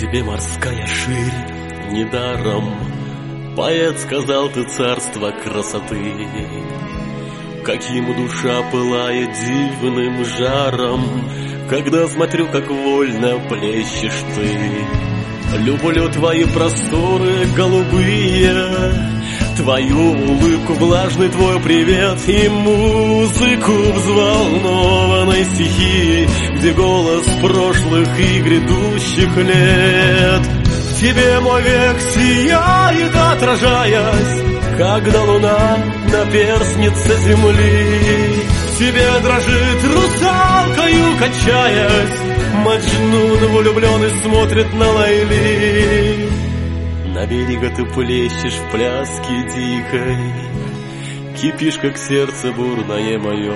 тебе морская ширь недаром. Поэт сказал, ты царство красоты. Каким душа пылает дивным жаром, когда смотрю, как вольно плещешь ты. Люблю твои просторы голубые, твою улыбку, влажный твой привет и музыку взволнованной стихии, где голос прошлых и грядущих лет. В тебе мой век сияет, отражаясь, когда луна наперстница земли. В тебе дрожит русалкою, качаясь, Маджнун влюбленный смотрит на Лайли. На берега ты плещешь в пляске дикой, кипишь, как сердце бурное мое.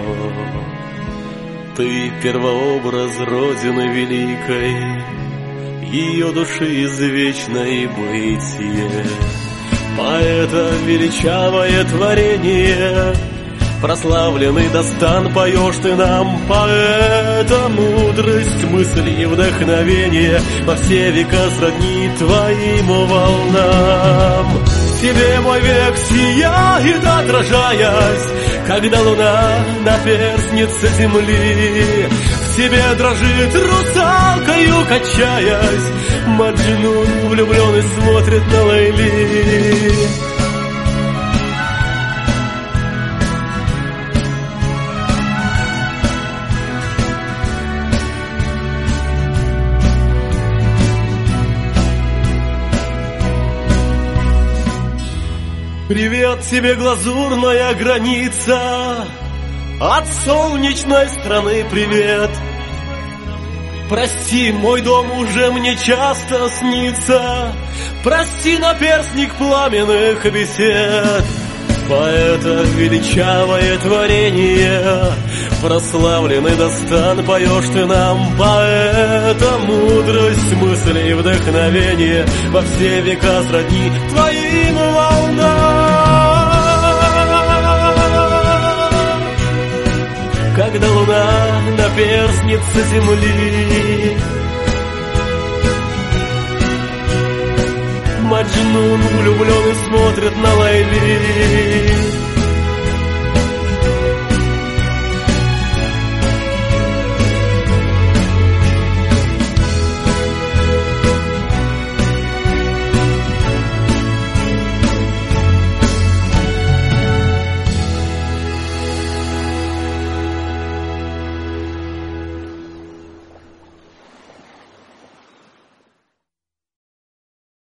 Ты первообраз Родины великой, ее души извечное бытие. Поэта величавое творение, прославленный достан поешь ты нам. Поэта мудрость, мысли и вдохновение во все века сродни твоим волнам. В тебе мой век сияет, отражаясь, когда луна наперстница земли. В тебе дрожит русалкою, качаясь, Маджнун влюбленный смотрит на Лайли. Привет тебе, глазурная граница, от солнечной страны привет. Прости, мой дом уже мне часто снится, прости, наперстник пламенных бесед. Поэта величавое творение, прославленный достан поешь ты нам. Поэта мудрость, мысли и вдохновение во все века сродни твоим волнам. Когда луна наперстница земли, Маджнун влюбленный смотрит на Лайли.